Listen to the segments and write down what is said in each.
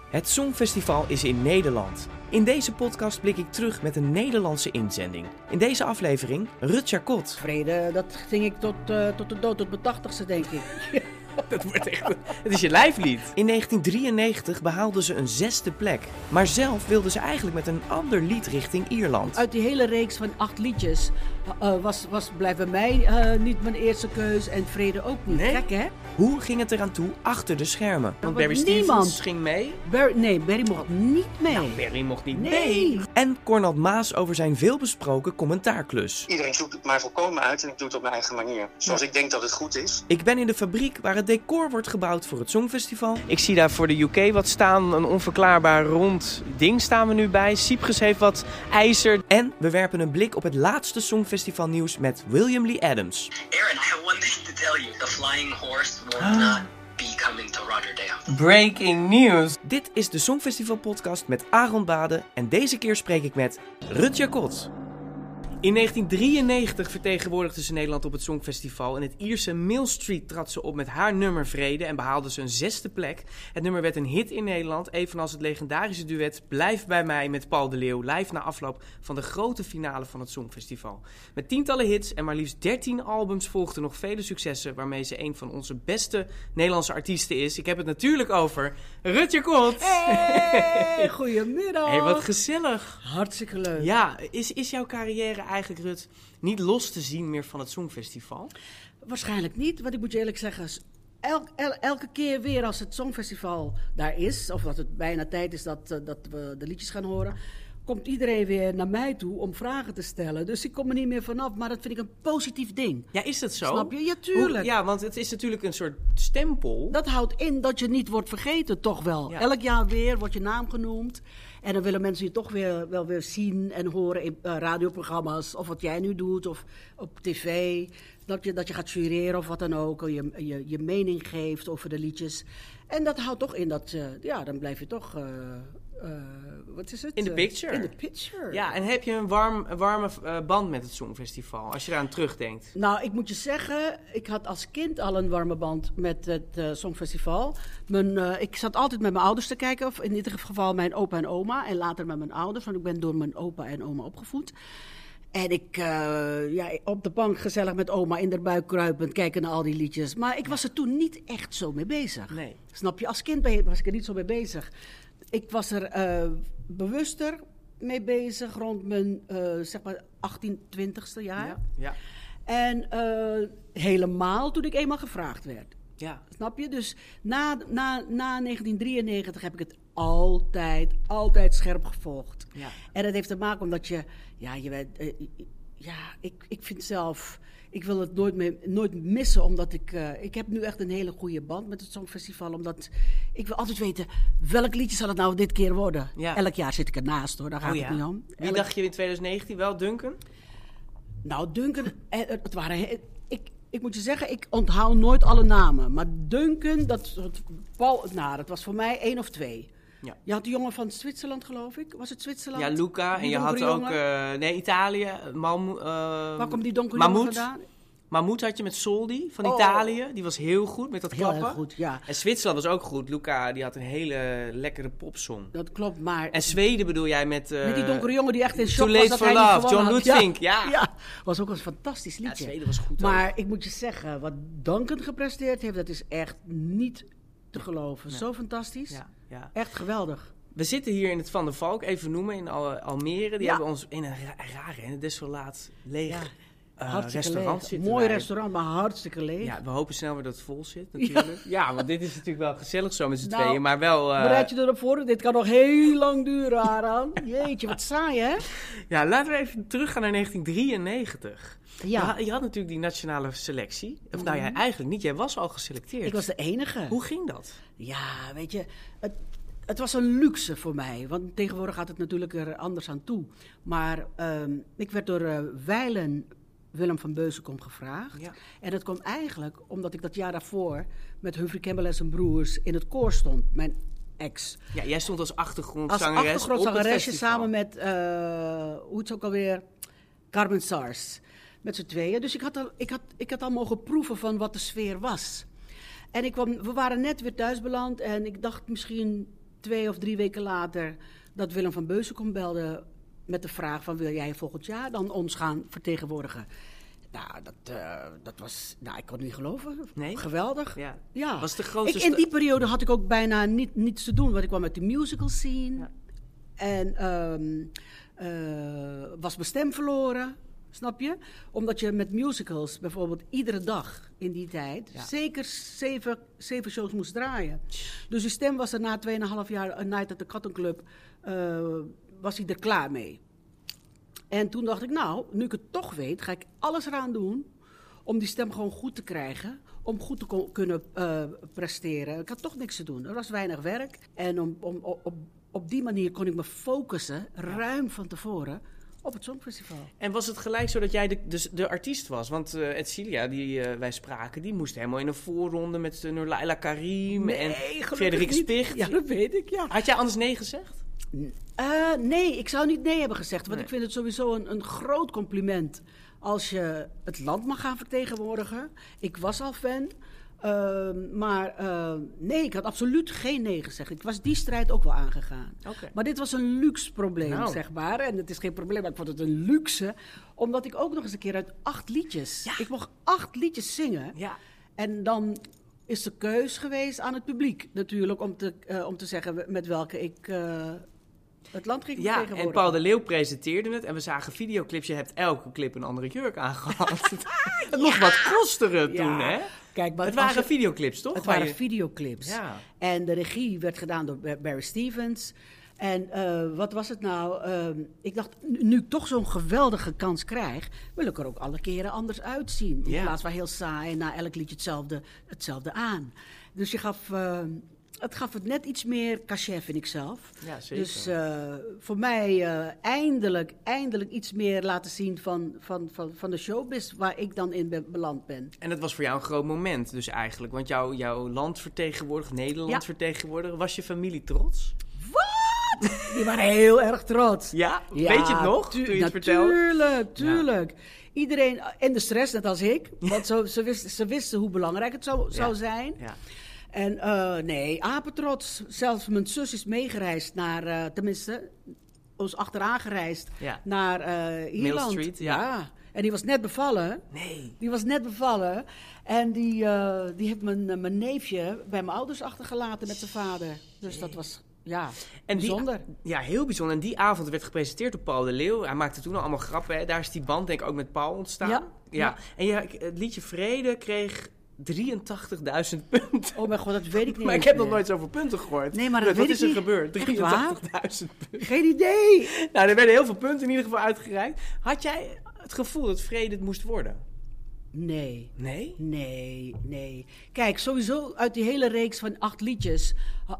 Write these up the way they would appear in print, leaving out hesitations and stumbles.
Het Songfestival is in Nederland. In deze podcast blik ik terug met een Nederlandse inzending. In deze aflevering Rut Jacot. Vrede, dat zing ik tot de dood, tot mijn 80ste, denk ik. Dat wordt echt, het is je lijflied. In 1993 behaalde ze een 6e plek. Maar zelf wilde ze eigenlijk met een ander lied richting Ierland. Uit die hele reeks van 8 liedjes blijft bij mij niet mijn eerste keus en Vrede ook niet. Nee? Gek, hè? Hoe ging het eraan toe achter de schermen? Want was Barry niemand. Stevens ging mee. Barry mocht niet mee. Nou, Barry mocht niet Nee. mee. En Cornald Maas over zijn veelbesproken commentaarklus. Iedereen zoekt het maar volkomen uit en ik doe het op mijn eigen manier. Zoals ik denk dat het goed is. Ik ben in de fabriek waar het decor wordt gebouwd voor het Songfestival. Ik zie daar voor de UK wat staan. Een onverklaarbaar rond ding staan we nu bij. Cyprus heeft wat ijzer. En we werpen een blik op het laatste Songfestival nieuws met William Lee Adams. Aaron, I have one thing to tell you. The flying horse will not be coming to Rotterdam. Breaking news. Dit is de Songfestival podcast met Aaron Bade. En deze keer spreek ik met Rut Jacot. In 1993 vertegenwoordigde ze Nederland op het Songfestival. In het Ierse Mill Street trad ze op met haar nummer Vrede en behaalde ze een 6e plek. Het nummer werd een hit in Nederland, evenals het legendarische duet Blijf bij mij met Paul de Leeuw, live na afloop van de grote finale van het Songfestival. Met tientallen hits en maar liefst 13 albums volgden nog vele successen, waarmee ze een van onze beste Nederlandse artiesten is. Ik heb het natuurlijk over Rut Jacot. Hey, goedemiddag. Hey, wat gezellig. Hartstikke leuk. Ja, is jouw carrière eigenlijk, Rut, niet los te zien meer van het Songfestival? Waarschijnlijk niet, want ik moet je eerlijk zeggen, elke keer weer als het Songfestival daar is, of dat het bijna tijd is dat we de liedjes gaan horen, komt iedereen weer naar mij toe om vragen te stellen. Dus ik kom er niet meer vanaf, maar dat vind ik een positief ding. Ja, is dat zo? Snap je? Ja, tuurlijk. Ja, want het is natuurlijk een soort stempel. Dat houdt in dat je niet wordt vergeten, toch wel. Ja. Elk jaar weer wordt je naam genoemd. En dan willen mensen je toch wel weer zien en horen in radioprogramma's. Of wat jij nu doet, of op tv. Dat je gaat jureren of wat dan ook. Je mening geeft over de liedjes. En dat houdt toch in dat, dan blijf je toch... wat is het? In the picture. In the picture. Ja, en heb je een warme band met het Songfestival, als je eraan terugdenkt? Nou, ik moet je zeggen, ik had als kind al een warme band met het Songfestival. Ik zat altijd met mijn ouders te kijken, of in ieder geval mijn opa en oma. En later met mijn ouders, want ik ben door mijn opa en oma opgevoed. En ik op de bank gezellig met oma in de buik kruipend kijken naar al die liedjes. Maar ik was er toen niet echt zo mee bezig. Nee. Snap je? Als kind was ik er niet zo mee bezig. Ik was er bewuster mee bezig rond mijn 18, 20ste jaar. Ja. En helemaal toen ik eenmaal gevraagd werd. Ja. Snap je? Dus na 1993 heb ik het altijd scherp gevolgd. Ja. En dat heeft te maken omdat ik vind zelf... Ik wil het nooit missen, omdat ik heb nu echt een hele goede band met het Songfestival. Omdat ik wil altijd weten, welk liedje zal het nou dit keer worden? Ja. Elk jaar zit ik ernaast, hoor. Daar gaat het niet om. Wie dacht je in 2019 wel? Duncan? Nou, Duncan, het waren... Ik moet je zeggen, ik onthoud nooit alle namen. Maar Duncan, dat was voor mij 1 of 2. Ja. Je had de jongen van Zwitserland, geloof ik. Was het Zwitserland? Ja, Luca. En Die je had donkere ook... jongen. Italië. Waar komt die donkere jongen vandaan? Mahmoud had je met Soldi van Oh. Italië. Die was heel goed met dat Heel klappen. erg goed, ja. En Zwitserland was ook goed. Luca, die had een hele lekkere popsong. Dat klopt, maar... En Zweden bedoel jij met... met die donkere jongen die echt in Too shock Late was dat for hij niet Love, gewonnen John had. Lutfink, ja. Ja, was ook een fantastisch Ja, liedje. Zweden was goed Maar ook. ik moet je zeggen, wat Duncan gepresteerd heeft, dat is echt niet te geloven. Ja. Zo fantastisch. Ja. Echt geweldig. We zitten hier in het Van der Valk, even noemen, in Almere. Die Ja. hebben ons in een rare en desolaat leeg Hartstikke restaurant leeg. zitten. Mooi wij. restaurant, maar hartstikke leeg. Ja, we hopen snel weer dat het vol zit, natuurlijk. Ja, want dit is natuurlijk wel gezellig zo met z'n Nou, tweeën, maar wel... Bereid je erop voor? Dit kan nog heel lang duren, Aran. Jeetje, wat saai, hè? Ja, laten we even teruggaan naar 1993. Ja. Je had natuurlijk die nationale selectie. Of nou ja, eigenlijk niet. Jij was al geselecteerd. Ik was de enige. Hoe ging dat? Ja, weet je, het was een luxe voor mij. Want tegenwoordig gaat het natuurlijk er anders aan toe. Maar ik werd door Wijlen Willem van Beuzenkom gevraagd. Ja. En dat kwam eigenlijk omdat ik dat jaar daarvoor met Humphrey Campbell en zijn broers in het koor stond. Mijn ex. Ja, jij stond als Als achtergrondzangeres achtergrondzangeresje op het festival. samen met, hoe het ook alweer, Carmen Sars. Met z'n tweeën. Dus ik had al mogen proeven van wat de sfeer was. En we waren net weer thuis beland en ik dacht misschien 2 of 3 weken later dat Willem van Beuzenkom belde met de vraag van wil jij volgend jaar dan ons gaan vertegenwoordigen? Nou, dat was, ik kon het niet geloven. Nee? Geweldig. Ja. Was de grootste In die periode had ik ook bijna niets te doen, want ik kwam uit de musical scene. Ja. En was mijn stem verloren, snap je? Omdat je met musicals bijvoorbeeld iedere dag in die tijd zeker 7 shows moest draaien. Dus die stem was er na 2,5 jaar A Night at the Cotton Club, was hij er klaar mee. En toen dacht ik, nou, nu ik het toch weet, ga ik alles eraan doen om die stem gewoon goed te krijgen. Om goed te kunnen presteren. Ik had toch niks te doen. Er was weinig werk. En op die manier kon ik me focussen, ruim van tevoren, op het Songfestival. En was het gelijk zo dat jij de artiest was? Want Edcilia, die wij spraken, die moest helemaal in een voorronde met Laila Karim en Frederik Spicht. Ja, dat weet ik, ja. Had jij anders nee gezegd? Nee, ik zou niet nee hebben gezegd. Want ik vind het sowieso een groot compliment als je het land mag gaan vertegenwoordigen. Ik was al fan. Maar nee, ik had absoluut geen nee gezegd. Ik was die strijd ook wel aangegaan. Okay. Maar dit was een luxe probleem, zeg maar. En het is geen probleem, maar ik vond het een luxe. Omdat ik ook nog eens een keer uit 8 liedjes... Ja. Ik mocht 8 liedjes zingen. Ja. En dan is de keus geweest aan het publiek natuurlijk... om te zeggen met welke ik... het land ging vertegenwoordigen. En Paul de Leeuw presenteerde het. En we zagen videoclips. Je hebt elke clip een andere jurk aangehad. Het mocht wat kosteren toen, hè? Kijk, maar het waren videoclips, toch? Het waren videoclips. Ja. En de regie werd gedaan door Barry Stevens. En wat was het nou? Ik dacht, nu ik toch zo'n geweldige kans krijg... wil ik er ook alle keren anders uitzien. In plaats van heel saai en na elk liedje hetzelfde aan. Dus je gaf... Het gaf het net iets meer cachet, vind ik zelf. Ja, zeker. Dus voor mij eindelijk iets meer laten zien van de showbiz... waar ik dan in beland ben. En het was voor jou een groot moment dus eigenlijk. Want jouw land vertegenwoordigen, Nederland vertegenwoordigen... was je familie trots? Wat? Die waren heel erg trots. Ja? Weet je het nog, toen je het vertelde? Tuurlijk. Ja. Iedereen in de stress, net als ik. Want ze wisten hoe belangrijk het zou zijn... Ja. En nee, apetrots. Zelfs mijn zus is meegereisd naar, tenminste, ons achteraan gereisd naar Ierland. Mill Street, ja. En die was net bevallen. Nee. Die was net bevallen. En die heeft mijn neefje bij mijn ouders achtergelaten met zijn vader. Dus dat was... Ja, en bijzonder. Heel bijzonder. En die avond werd gepresenteerd door Paul de Leeuw. Hij maakte toen al allemaal grappen. Hè. Daar is die band denk ik ook met Paul ontstaan. Ja. En het liedje Vrede kreeg 83.000 punten. Oh mijn god, dat weet ik niet. Maar ik heb nog nooit zoveel punten gehoord. Nee, maar dat weet ik niet. Wat is er gebeurd? 83.000 punten. Geen idee. Nou, er werden heel veel punten in ieder geval uitgereikt. Had jij het gevoel dat Vrede het moest worden? Nee. Nee? Nee. Kijk, sowieso uit die hele reeks van 8 liedjes...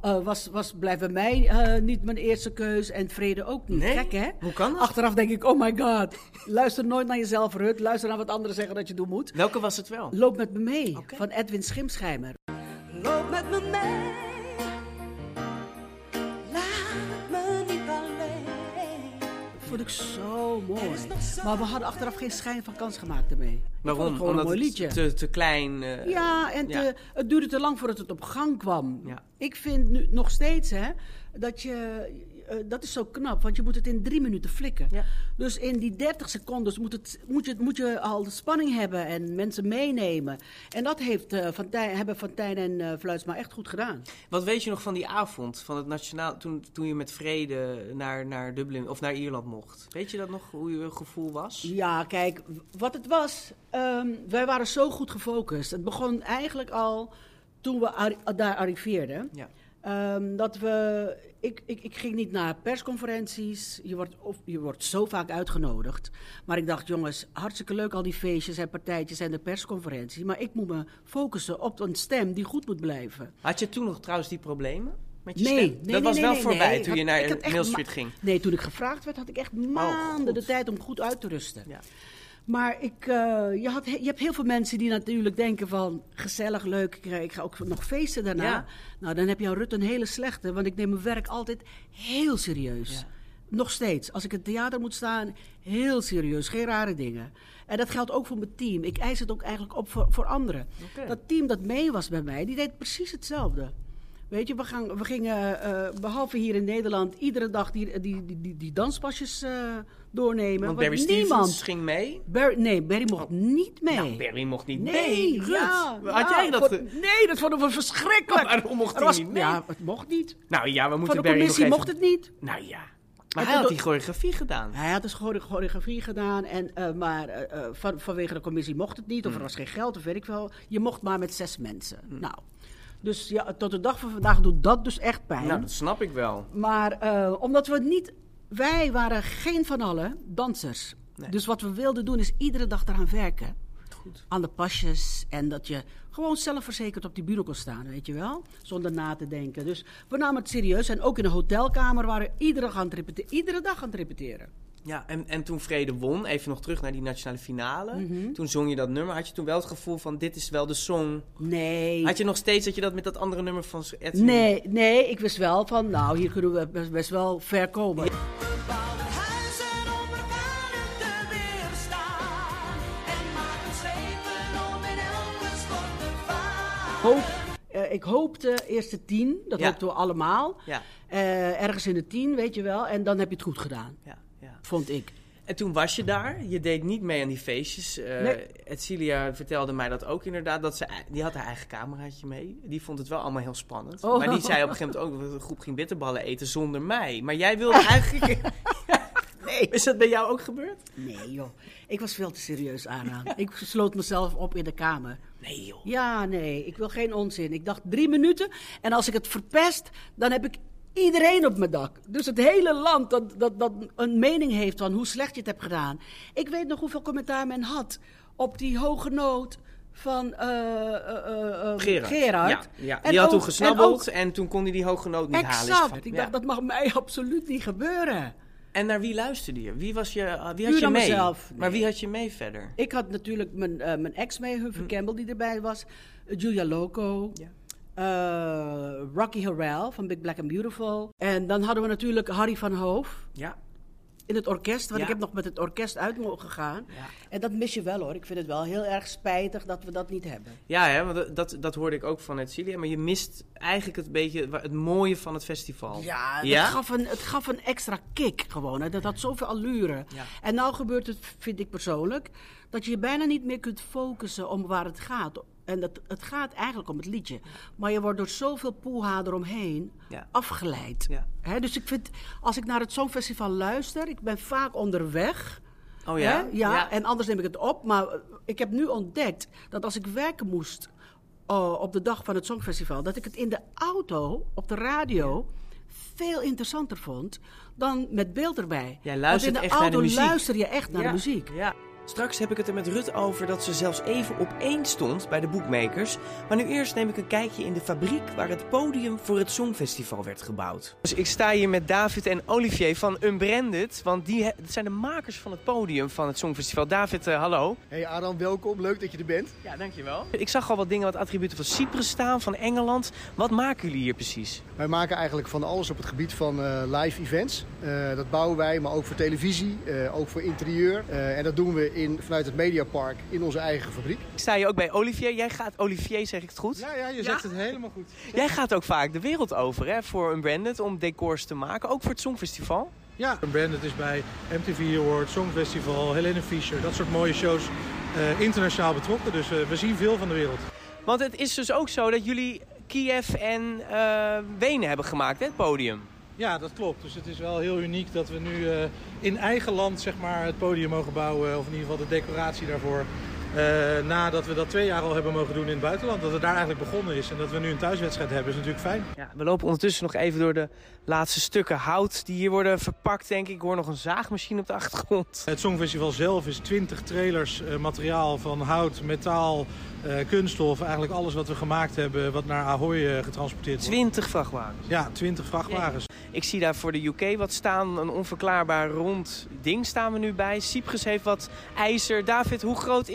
blijft bij mij niet mijn eerste keus en Vrede ook niet. Nee? Gek, hè? Hoe kan dat? Achteraf denk ik, oh my god. Luister nooit naar jezelf, Rut. Luister naar wat anderen zeggen dat je doen moet. Welke was het wel? Loop met me mee, van Edwin Schimschijmer. Loop met me mee. Laat me niet alleen. Vond ik zo mooi. Maar we hadden achteraf geen schijn van kans gemaakt ermee. Waarom? Gewoon omdat een mooi liedje. Het te klein... Het duurde te lang voordat het op gang kwam. Ja. Ik vind nu nog steeds dat je... dat is zo knap, want je moet het in 3 minuten flikken. Ja. Dus in die 30 seconden moet je al de spanning hebben en mensen meenemen. En dat hebben Fontijn en Fluitsma echt goed gedaan. Wat weet je nog van die avond, van het nationaal, toen je met Vrede naar Dublin of naar Ierland mocht? Weet je dat nog, hoe je gevoel was? Ja, kijk, wat het was, wij waren zo goed gefocust. Het begon eigenlijk al toen we daar arriveerden. Ja. Dat we... Ik ging niet naar persconferenties. Je wordt zo vaak uitgenodigd. Maar ik dacht, jongens, hartstikke leuk al die feestjes en partijtjes en de persconferentie. Maar ik moet me focussen op een stem die goed moet blijven. Had je toen nog trouwens die problemen met je stem? Dat was wel voorbij toen je naar Mill Street ging. Nee, toen ik gevraagd werd, had ik echt maanden de tijd om goed uit te rusten. Ja. Maar je hebt heel veel mensen die natuurlijk denken van... gezellig, leuk, ik ga ook nog feesten daarna. Ja. Nou, dan heb je aan Rut een hele slechte. Want ik neem mijn werk altijd heel serieus. Ja. Nog steeds. Als ik in het theater moet staan, heel serieus. Geen rare dingen. En dat geldt ook voor mijn team. Ik eis het ook eigenlijk op voor anderen. Okay. Dat team dat mee was bij mij, die deed precies hetzelfde. Weet je, we gingen, behalve hier in Nederland, iedere dag die danspasjes doornemen. Want Barry Stevens ging mee? Barry mocht niet mee. Nou, Barry mocht niet mee. Ruud, had jij dat? Nee, dat vonden we verschrikkelijk. Waarom mocht hij niet mee? Ja, het mocht niet. Nou ja, we moeten Van de Barry nog even... commissie mocht het niet. Nou ja. Maar hij had die choreografie gedaan. Hij had dus choreografie gedaan, maar vanwege de commissie mocht het niet. Of er was geen geld, of weet ik wel. Je mocht maar met 6 mensen. Nou, dus ja, tot de dag van vandaag doet dat dus echt pijn. Nou, dat snap ik wel. Maar omdat we niet... Wij waren geen van allen dansers. Nee. Dus wat we wilden doen is iedere dag eraan werken. Goed. Aan de pasjes. En dat je gewoon zelfverzekerd op die bühne kon staan, weet je wel. Zonder na te denken. Dus we namen het serieus. En ook in de hotelkamer waren we iedere dag aan het repeteren. Ja, en toen Vrede won, even nog terug naar die nationale finale. Toen zong je dat nummer. Had je toen wel het gevoel van, dit is wel de song? Nee. Had je nog steeds dat je dat met dat andere nummer van Ed? Nee, ik wist wel van, nou, hier kunnen we best wel ver komen. Ja. Ik hoopte eerst de 10, dat hoopten we allemaal. Ja. Ergens in de 10, weet je wel. En dan heb je het goed gedaan, vond ik. En toen was je daar. Je deed niet mee aan die feestjes. Nee. Edcilia vertelde mij dat ook inderdaad. Die had haar eigen cameraatje mee. Die vond het wel allemaal heel spannend. Oh. Maar die zei op een gegeven moment ook dat de groep ging bitterballen eten zonder mij. Maar jij wilde eigenlijk... Nee. Is dat bij jou ook gebeurd? Nee joh, ik was veel te serieus aan. Ik sloot mezelf op in de kamer. Nee joh. Ja, nee, ik wil geen onzin. Ik dacht 3 minuten en als ik het verpest, dan heb ik iedereen op mijn dak. Dus het hele land dat een mening heeft van hoe slecht je het hebt gedaan. Ik weet nog hoeveel commentaar men had op die hoge noot van Gerard. Ja. Die had toen gesnabbeld en toen kon hij die hoge noot niet halen. Exact, ik dacht dat mag mij absoluut niet gebeuren. En naar wie luisterde je? Wie had je mee? Mezelf. Nee. Maar wie had je mee verder? Ik had natuurlijk mijn ex mee, Humphrey Campbell, die erbij was. Julia Loco. Ja. Rocky Harrell van Big Black and Beautiful. En dan hadden we natuurlijk Harry van Hoof. Ja. In het orkest, want ik heb nog met het orkest uit mogen gaan. Ja. En dat mis je wel hoor. Ik vind het wel heel erg spijtig dat we dat niet hebben. Ja, hè, want dat hoorde ik ook van Edcilia. Maar je mist eigenlijk het mooie van het festival. Ja, het gaf een extra kick gewoon. Hè. Dat had zoveel allure. Ja. En nou gebeurt het, vind ik persoonlijk, dat je bijna niet meer kunt focussen om waar het gaat. En het gaat eigenlijk om het liedje. Maar je wordt door zoveel poeha eromheen afgeleid. Ja. He, dus ik vind, als ik naar het Songfestival luister, ik ben vaak onderweg. Oh ja? Ja, en anders neem ik het op. Maar ik heb nu ontdekt dat als ik werken moest op de dag van het Songfestival, dat ik het in de auto, op de radio, veel interessanter vond dan met beeld erbij. Jij luistert Want in de echt auto naar de muziek. luister je echt naar de muziek. Ja. Straks heb ik het er met Rut over dat ze zelfs even op 1 stond bij de boekmakers. Maar nu eerst neem ik een kijkje in de fabriek waar het podium voor het Songfestival werd gebouwd. Dus ik sta hier met David en Olivier van Unbranded, want die zijn de makers van het podium van het Songfestival. David, hallo. Hey Adam, welkom. Leuk dat je er bent. Ja, dankjewel. Ik zag al wat dingen, wat attributen van Cyprus staan, van Engeland. Wat maken jullie hier precies? Wij maken eigenlijk van alles op het gebied van live events. Dat bouwen wij, maar ook voor televisie, ook voor interieur. En dat doen we vanuit het Mediapark in onze eigen fabriek. Ik sta hier ook bij Olivier. Jij gaat, Olivier, zeg ik het goed? Ja, je zegt het helemaal goed. Jij gaat ook vaak de wereld over hè, voor Unbranded om decors te maken, ook voor het Songfestival. Ja, Unbranded is bij MTV Awards, Songfestival, Helene Fischer, dat soort mooie shows internationaal betrokken. Dus we zien veel van de wereld. Want het is dus ook zo dat jullie Kiev en Wenen hebben gemaakt, hè, het podium. Ja, dat klopt. Dus het is wel heel uniek dat we nu in eigen land zeg maar, het podium mogen bouwen. Of in ieder geval de decoratie daarvoor. Nadat we dat 2 jaar al hebben mogen doen in het buitenland. Dat het daar eigenlijk begonnen is. En dat we nu een thuiswedstrijd hebben is natuurlijk fijn. Ja, we lopen ondertussen nog even door de laatste stukken hout die hier worden verpakt, denk ik. Ik hoor nog een zaagmachine op de achtergrond. Het Songfestival zelf is 20 trailers materiaal van hout, metaal, kunststof. Eigenlijk alles wat we gemaakt hebben wat naar Ahoy getransporteerd wordt. 20 vrachtwagens? Ja, 20 vrachtwagens. Ik zie daar voor de UK wat staan. Een onverklaarbaar rond ding staan we nu bij. Cyprus heeft wat ijzer. David, hoe groot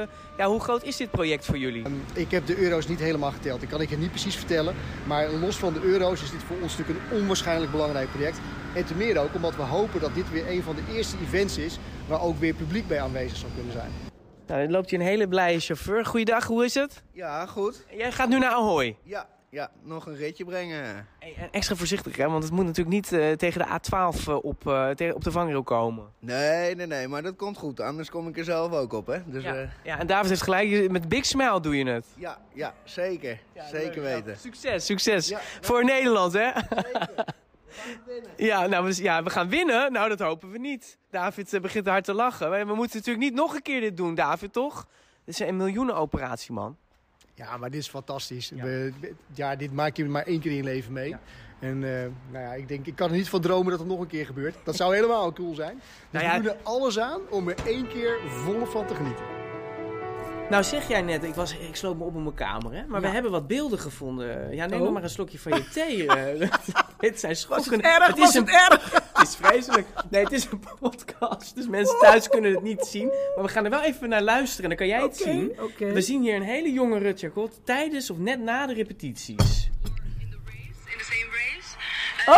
is dit project voor jullie? Ik heb de euro's niet helemaal geteld. Ik kan het je niet precies vertellen. Maar los van de euro's is dit voor ons natuurlijk een onwaarschijnlijk belangrijk project. En ten meer ook omdat we hopen dat dit weer een van de eerste events is waar ook weer publiek bij aanwezig zou kunnen zijn. Nou, dan loopt hier een hele blije chauffeur. Goeiedag, hoe is het? Ja, goed. Jij gaat nu naar Ahoy? Ja, Ja, nog een ritje brengen. Hey, en extra voorzichtig, hè? Want het moet natuurlijk niet tegen de A12 op de vangrail komen. Nee, maar dat komt goed. Anders kom ik er zelf ook op, hè. Dus, ja, en David heeft gelijk. Met Big Smile doe je het. Ja, zeker. Ja, zeker weten. Succes. Ja, voor Nederland, hè? Zeker. We gaan winnen. Nou, dat hopen we niet. David begint hard te lachen. We moeten natuurlijk niet nog een keer dit doen, David, toch? Dit is een miljoenenoperatie, man. Ja, maar dit is fantastisch. Dit maak je maar 1 keer in je leven mee. Ja. En ik kan er niet van dromen dat het nog een keer gebeurt. Dat zou helemaal cool zijn. Dus we doen er alles aan om er 1 keer volop van te genieten. Nou, zeg jij net, ik sloot me op in mijn kamer, hè? Maar we hebben wat beelden gevonden. Ja, neem nog maar een slokje van je thee. Het zijn schokkende... Was het erg? Het is vreselijk. Nee, het is een podcast, dus mensen thuis kunnen het niet zien. Maar we gaan er wel even naar luisteren, dan kan jij het zien. Okay. We zien hier een hele jonge Rutger Kot tijdens of net na de repetities. In the same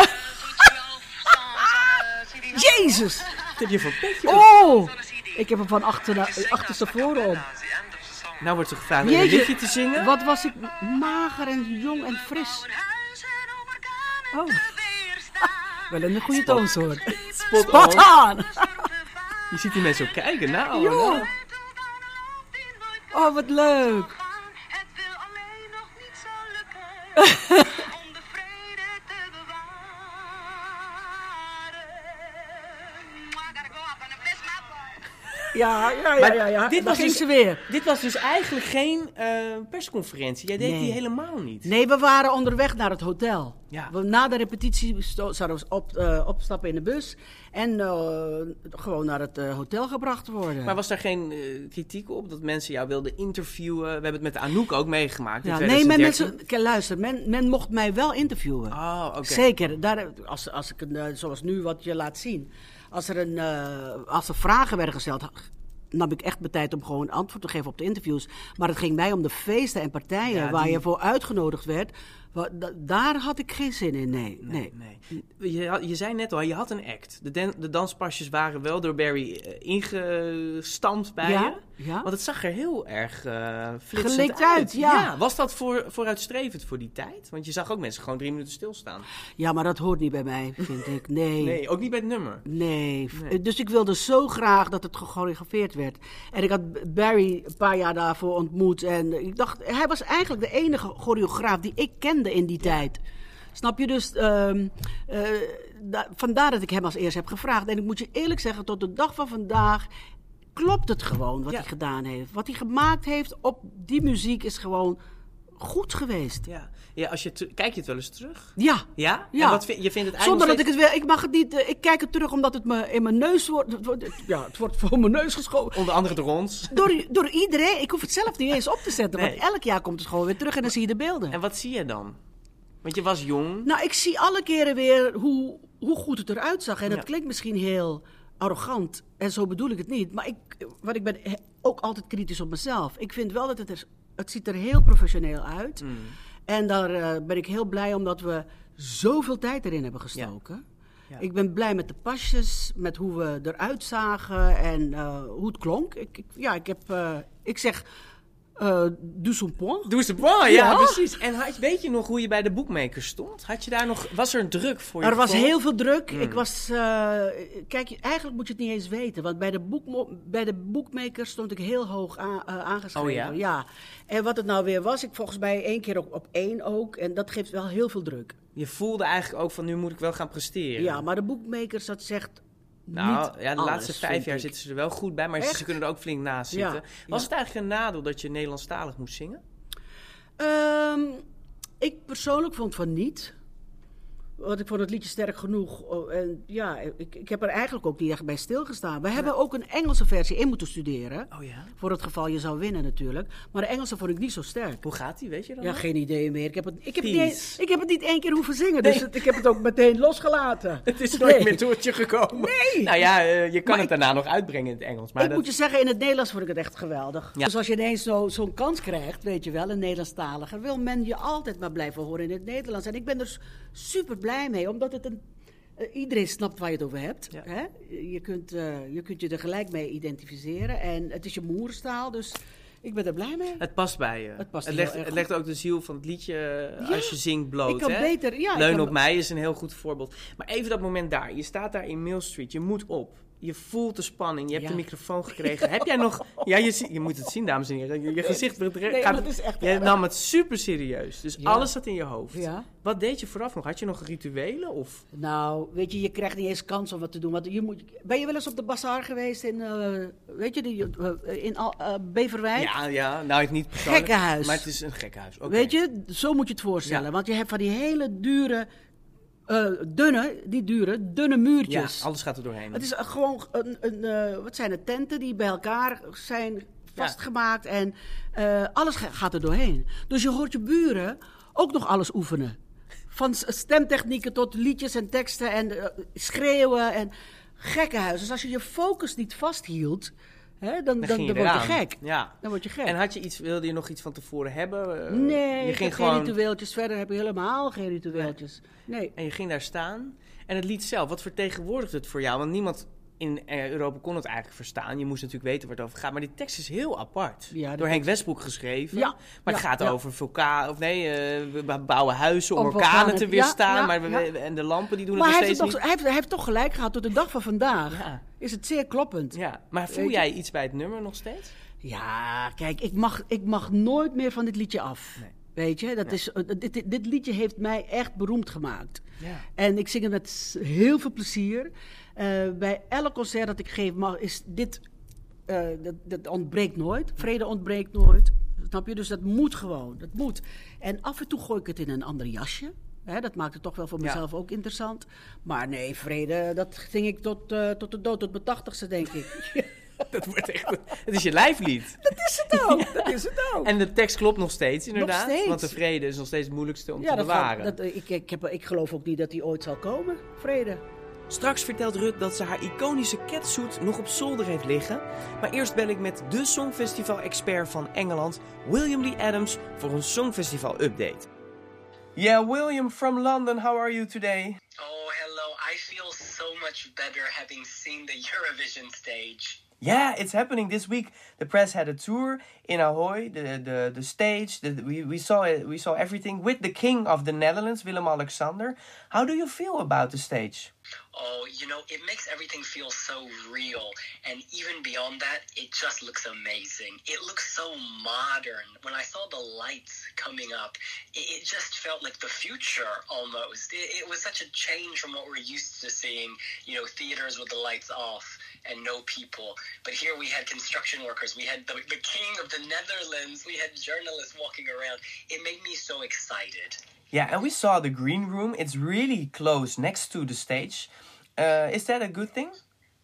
race. Jezus! Wat heb je voor petje? Oh! Ik heb hem van achterstevoren op. Nou wordt ze gevraagd om een liedje te zingen. Wat was ik mager en jong en fris. Oh. Wel een goede toonsoort. Spot on! Je ziet die mensen ook kijken. Nou. Oh, wat leuk. Het wil alleen nog niet zo lukken om de vrede te bewaren. I gotta go up and bless my boy. Ja. Dit was dus, ze weer. Dit was dus eigenlijk geen persconferentie. Jij deed die helemaal niet. Nee, we waren onderweg naar het hotel. Ja. Na de repetitie zouden we opstappen in de bus en gewoon naar het hotel gebracht worden. Maar was daar geen kritiek op dat mensen jou wilden interviewen? We hebben het met Anouk ook meegemaakt. Ja, nee, luister, men mocht mij wel interviewen. Oh, oké. Zeker. Als ik zoals nu wat je laat zien. Als er vragen werden gesteld, nam ik echt mijn tijd om gewoon antwoord te geven op de interviews. Maar het ging mij om de feesten en partijen waar je voor uitgenodigd werd. Daar had ik geen zin in, nee. Je zei net al, je had een act. De danspasjes waren wel door Barry ingestampt bij je. Ja. Want het zag er heel erg flitsend gelikt uit. Ja. Was dat vooruitstrevend voor die tijd? Want je zag ook mensen gewoon 3 minuten stilstaan. Ja, maar dat hoort niet bij mij, vind ik. Nee, ook niet bij het nummer? Nee. Dus ik wilde zo graag dat het gechoreografeerd werd. En ik had Barry een paar jaar daarvoor ontmoet. En ik dacht, hij was eigenlijk de enige choreograaf die ik kende in die tijd. Snap je? Dus vandaar dat ik hem als eerst heb gevraagd. En ik moet je eerlijk zeggen, tot de dag van vandaag klopt het gewoon wat hij gedaan heeft. Wat hij gemaakt heeft op die muziek is gewoon goed geweest. Ja, kijk je het wel eens terug? Ja. Ja? Ja. En wat je vindt het eigenlijk zonder dat ik het wil. Ik mag het niet. Ik kijk het terug omdat het me in mijn neus wordt. Het wordt voor mijn neus geschoven. Onder andere door ons. Door iedereen. Ik hoef het zelf niet eens op te zetten. Nee. Want elk jaar komt het gewoon weer terug en dan zie je de beelden. En wat zie je dan? Want je was jong. Nou, ik zie alle keren weer hoe goed het eruit zag. En dat klinkt misschien heel arrogant. En zo bedoel ik het niet. Maar ik ben ook altijd kritisch op mezelf. Ik vind wel dat het ziet er heel professioneel uit. Mm. En daar ben ik heel blij omdat we zoveel tijd erin hebben gestoken. Ja. Ik ben blij met de pasjes, met hoe we eruit zagen en hoe het klonk. Ik zeg... Douze point, ja, precies. En weet je nog hoe je bij de boekmakers stond? Was er een druk voor je? Er was heel veel druk. Ik was, kijk, eigenlijk moet je het niet eens weten. Want bij de boekmakers stond ik heel hoog aangeschreven. Oh ja? Ja. En wat het nou weer was, ik volgens mij 1 keer op 1 ook. En dat geeft wel heel veel druk. Je voelde eigenlijk ook van, nu moet ik wel gaan presteren. Ja, maar de boekmakers, dat zegt... Nou, de laatste 5 jaar zitten ze er wel goed bij, maar ze kunnen er ook flink naast zitten. Was het eigenlijk een nadeel dat je Nederlandstalig moest zingen? Ik persoonlijk vond van niet. Want ik vond het liedje sterk genoeg. En ja, ik heb er eigenlijk ook niet echt bij stilgestaan. We hebben ook een Engelse versie in moeten studeren. Oh ja? Voor het geval je zou winnen natuurlijk. Maar de Engelse vond ik niet zo sterk. Hoe gaat die, weet je dan? Ja, geen idee meer. Ik heb het niet 1 keer hoeven zingen. Dus ik heb het ook meteen losgelaten. Het is nooit meer tot je gekomen. Nee! Nou ja, je kan het daarna nog uitbrengen in het Engels. Maar moet je zeggen, in het Nederlands vond ik het echt geweldig. Ja. Dus als je ineens zo'n kans krijgt, weet je wel, een Nederlandstaliger, wil men je altijd maar blijven horen in het Nederlands. En ik ben er super blij mee, omdat het iedereen snapt waar je het over hebt. Ja. Hè? Je kunt je er gelijk mee identificeren. En het is je moederstaal, dus Ik ben er blij mee. Het past bij je. Het past het heel legt, erg het legt ook de ziel van het liedje als je zingt bloot. Ik kan hè? beter... Ja, Leun ik kan, op mij is een heel goed voorbeeld. Maar even dat moment daar. Je staat daar in Mill Street. Je moet op. Je voelt de spanning. Je hebt de microfoon gekregen. Heb jij nog... Ja, je moet het zien, dames en heren. Je gezicht gaat... dat is echt Je nam het super serieus. Dus alles zat in je hoofd. Ja. Wat deed je vooraf nog? Had je nog rituelen? Of? Nou, weet je krijgt niet eens kans om wat te doen. Want ben je wel eens op de bazaar geweest in, Beverwijk? Ja. Nou, niet persoonlijk. Gekkenhuis. Maar het is een gekkenhuis. Okay. Weet je, zo moet je het voorstellen. Ja. Want je hebt van die hele dure, dunne muurtjes. Ja, alles gaat er doorheen. Het is gewoon wat zijn het, tenten die bij elkaar zijn vastgemaakt. En alles gaat er doorheen. Dus je hoort je buren ook nog alles oefenen. Van stemtechnieken tot liedjes en teksten en schreeuwen en gekkenhuis. Dus als je je focus niet vasthield, hè, dan word je gek. Ja. Dan word je gek. En wilde je nog iets van tevoren hebben? Nee, je ik heb geen ritueeltjes. Verder heb je helemaal geen ritueeltjes. Nee. En je ging daar staan. En het lied zelf, wat vertegenwoordigt het voor jou? Want niemand in Europa kon het eigenlijk verstaan. Je moest natuurlijk weten waar het over gaat. Maar die tekst is heel apart. Ja, door Henk Westbroek geschreven. Ja. Maar het gaat over we bouwen huizen om orkanen te weerstaan. En de lampen die doen maar het nog steeds niet. Hij heeft toch gelijk gehad tot de dag van vandaag. Ja. Is het zeer kloppend. Ja. Maar voel jij iets bij het nummer nog steeds? Ja, kijk, ik mag nooit meer van dit liedje af. Nee. Weet je, dit liedje heeft mij echt beroemd gemaakt. Ja. En ik zing het met heel veel plezier. Bij elk concert dat ik geef, is dit... dat ontbreekt nooit. Vrede ontbreekt nooit. Snap je? Dus dat moet gewoon. Dat moet. En af en toe gooi ik het in een ander jasje. Dat maakt het toch wel voor mezelf ook interessant. Maar nee, vrede, dat zing ik tot de dood, tot mijn 80ste, denk ik. Dat wordt echt... Het is je lijflied. Dat is het ook. Ja. Dat is het ook. En de tekst klopt nog steeds, inderdaad. Nog steeds. Want de vrede is nog steeds het moeilijkste om te bewaren. Ik geloof ook niet dat die ooit zal komen, vrede. Straks vertelt Rut dat ze haar iconische catsuit nog op zolder heeft liggen. Maar eerst bel ik met de Songfestival-expert van Engeland, William Lee Adams, voor een Songfestival-update. Yeah, William from London, how are you today? Oh, hello. I feel so much better having seen the Eurovision stage. Yeah, it's happening this week. The press had a tour in Ahoy, the stage. We saw everything with the King of the Netherlands, Willem-Alexander. How do you feel about the stage? Oh, it makes everything feel so real. And even beyond that, it just looks amazing. It looks so modern. When I saw the lights coming up, it just felt like the future almost. It was such a change from what we're used to seeing, theaters with the lights off and no people. But here we had construction workers, we had the King of the Netherlands, we had journalists walking around. It made me so excited. Yeah, and we saw the green room. It's really close next to the stage. Is that a good thing?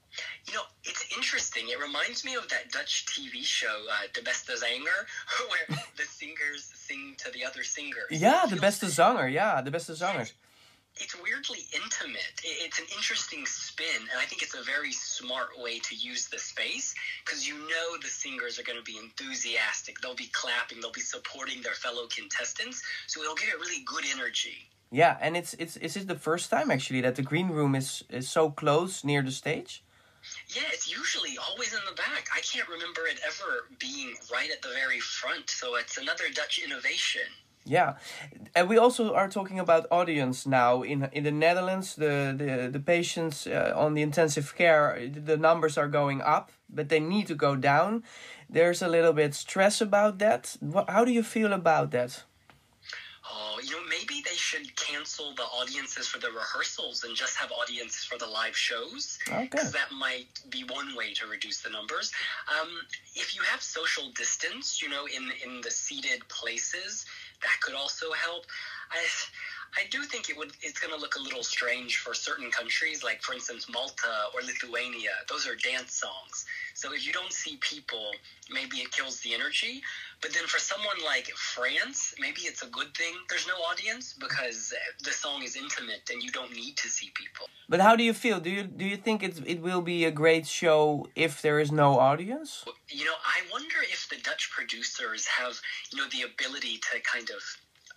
It's interesting. It reminds me of that Dutch TV show, De Beste Zanger, where the singers sing to the other singers. Ja, De Beste Zanger. Ja, De Beste Zangers. It's weirdly intimate. It's an interesting spin, and I think it's a very smart way to use the space, because the singers are going to be enthusiastic. They'll be clapping. They'll be supporting their fellow contestants, so it'll give it really good energy. Yeah, and is it the first time actually that the green room is so close near the stage? Yeah, it's usually always in the back. I can't remember it ever being right at the very front, so it's another Dutch innovation. Yeah, and we also are talking about audience now in the Netherlands. The patients on the intensive care, the numbers are going up, but they need to go down. There's a little bit stress about that. How do you feel about that? Oh, maybe they should cancel the audiences for the rehearsals and just have audiences for the live shows. Okay. Because that might be one way to reduce the numbers. If you have social distance, in the seated places, that could also help. I do think it's going to look a little strange for certain countries, like, for instance, Malta or Lithuania. Those are dance songs. So if you don't see people, maybe it kills the energy. But then for someone like France, maybe it's a good thing there's no audience, because the song is intimate and you don't need to see people. But how do you feel? Do you think it will be a great show if there is no audience? I wonder if the Dutch producers have, the ability to kind of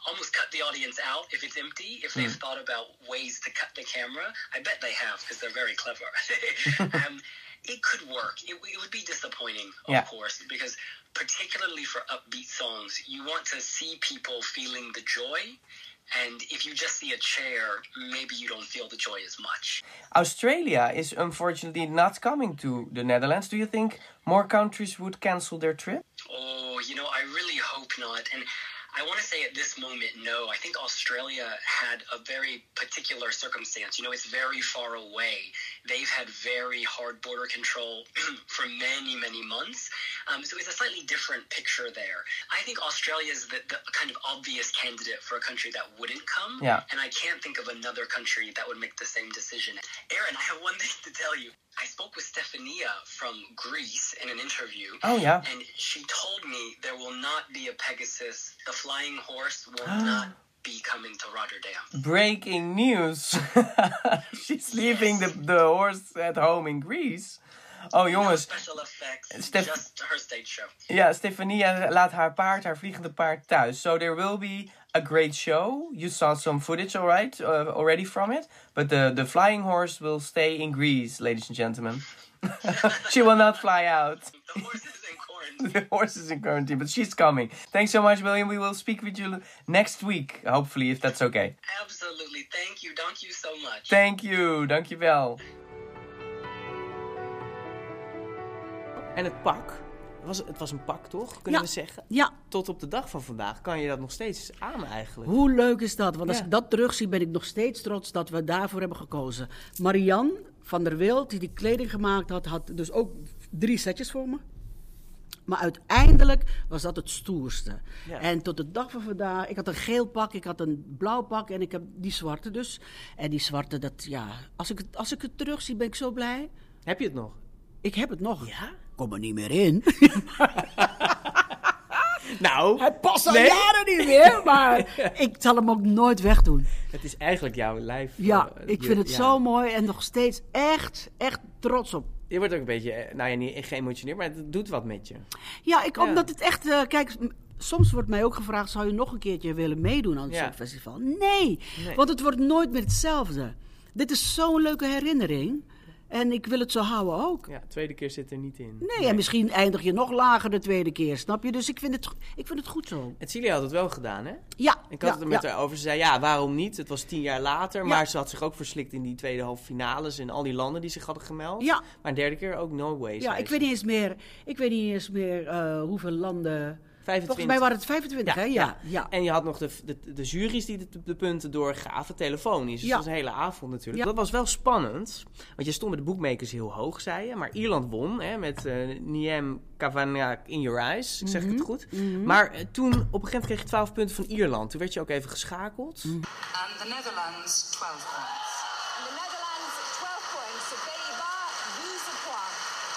almost cut the audience out if it's empty. If they've thought about ways to cut the camera, I bet they have because they're very clever. It could work. It would be disappointing, of course, because particularly for upbeat songs, you want to see people feeling the joy. And if you just see a chair, maybe you don't feel the joy as much. Australia is unfortunately not coming to the Netherlands. Do you think more countries would cancel their trip? Oh, I really hope not. And I want to say at this moment, no. I think Australia had a very particular circumstance. It's very far away. They've had very hard border control for many, many months. So it's a slightly different picture there. I think Australia is the kind of obvious candidate for a country that wouldn't come. Yeah. And I can't think of another country that would make the same decision. Aaron, I have one thing to tell you. I spoke with Stefania from Greece in an interview. Oh, yeah. And she told me there will not be a Pegasus. The flying horse will not be coming to Rotterdam. Breaking news. She's leaving the horse at home in Greece. Oh, jongens. No special effects, just her stage show. Ja, Stefania laat haar vliegende paard thuis. So there will be a great show. You saw some footage, already from it. But the flying horse will stay in Greece, ladies and gentlemen. She will not fly out. The horse is in quarantine. The horse is in quarantine, but she's coming. Thanks so much, William. We will speak with you next week, hopefully, if that's okay. Absolutely. Thank you so much. Thank you. Dankjewel. En het pak, het was een pak toch, kunnen we zeggen? Ja. Tot op de dag van vandaag kan je dat nog steeds aan eigenlijk. Hoe leuk is dat? Want als ik dat terugzie, ben ik nog steeds trots dat we daarvoor hebben gekozen. Marianne van der Wild, die kleding gemaakt had dus ook 3 setjes voor me. Maar uiteindelijk was dat het stoerste. Ja. En tot de dag van vandaag, ik had een geel pak, ik had een blauw pak en ik heb die zwarte dus. En die zwarte, als ik het terugzie, ben ik zo blij. Heb je het nog? Ik heb het nog. Ja? Kom er niet meer in. Nou. Hij past al jaren niet meer, maar ik zal hem ook nooit wegdoen. Het is eigenlijk jouw lijf. Ja, ik vind het zo mooi en nog steeds echt trots op. Je wordt ook een beetje, niet geëmotioneerd, maar het doet wat met je. Ja, omdat het echt, kijk, soms wordt mij ook gevraagd, zou je nog een keertje willen meedoen aan het Songfestival? Nee, want het wordt nooit meer hetzelfde. Dit is zo'n leuke herinnering. En ik wil het zo houden ook. Ja, tweede keer zit er niet in. Nee, en misschien eindig je nog lager de tweede keer, snap je? Dus ik vind het goed zo. En Celia had het wel gedaan, hè? Ja. Ik had het er met haar over. Ze zei, waarom niet? Het was 10 jaar later. Maar ze had zich ook verslikt in die tweede halve finales in al die landen die zich hadden gemeld. Ja. Maar een derde keer ook no way. Ja, ik weet niet eens meer hoeveel landen... 25. Volgens mij waren het 25, hè? Ja. En je had nog de jury's die de punten doorgaven, telefonisch. Dus dat was een hele avond natuurlijk. Ja. Dat was wel spannend, want je stond met de bookmakers heel hoog, zei je. Maar Ierland won, hè, met Niem Kavanagh in Your Eyes. Zeg ik het goed? Mm-hmm. Maar toen, op een gegeven moment kreeg je 12 punten van Ierland. Toen werd je ook even geschakeld. And the Netherlands, 12 points. And the Netherlands, 12 points. So Pays-Bas, 12 points.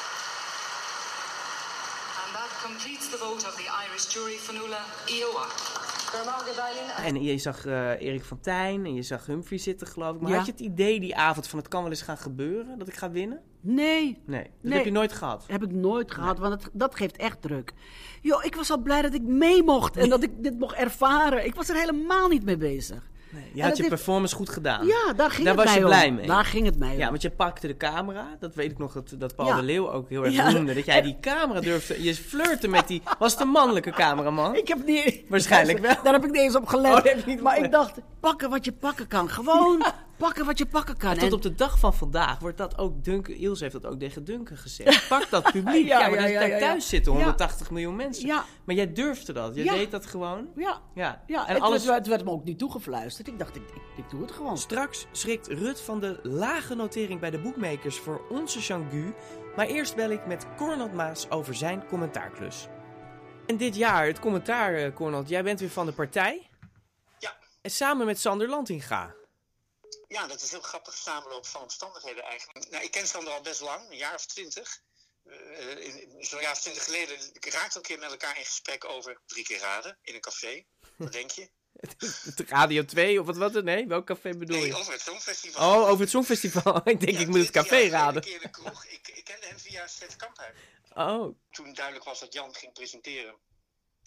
And that completes the vote of the Irish jury, Fionnuala Iowa. En je zag Erik van Tijn en je zag Humphrey zitten, geloof ik. Maar had je het idee die avond van het kan wel eens gaan gebeuren, dat ik ga winnen? Nee. Dat heb je nooit gehad? Heb ik nooit gehad, want dat geeft echt druk. Joh, ik was al blij dat ik mee mocht en dat ik dit mocht ervaren. Ik was er helemaal niet mee bezig. Nee, je had je performance goed gedaan. Ja, daar ging het mij om. Daar was je blij mee. Daar ging het mij om. Ja, want je pakte de camera. Dat weet ik nog dat Paul de Leeuw ook heel erg noemde. Dat jij die camera durfde... Je flirte met die... Was het een mannelijke cameraman? Ik heb niet... Waarschijnlijk wel. Daar heb ik niet eens op gelet. Maar ik dacht, pakken wat je pakken kan. Gewoon pakken wat je pakken kan. En tot op de dag van vandaag wordt dat ook... Ilse heeft dat ook tegen Duncan gezegd. Pak dat publiek. Maar daar thuis zitten 180 miljoen mensen. Ja. Maar jij durfde dat. Je deed dat gewoon. Ja. En het werd me ook niet toegefluisterd. Ik dacht, ik doe het gewoon. Straks schrikt Rut van de lage notering bij de bookmakers voor onze Jean-Gu. Maar eerst bel ik met Cornald Maas over zijn commentaarklus. En dit jaar, het commentaar, Cornald, jij bent weer van de partij. Ja. En samen met Sander Lantinga. Ja, dat is een heel grappig samenloop van omstandigheden eigenlijk. Nou, ik ken Sander al best lang, een jaar of 20. Zo'n jaar of 20 geleden, ik raakte een keer met elkaar in gesprek over 3 keer raden in een café. Wat denk je? Het Radio 2 of wat was het? Nee, welk café bedoel je? Nee, over het Songfestival. Oh, over het Songfestival. Ik denk, ik moet het café raden. Een keer de kroeg. Ik kende hem via Stef Kamphuis. Oh. Toen duidelijk was dat Jan ging presenteren,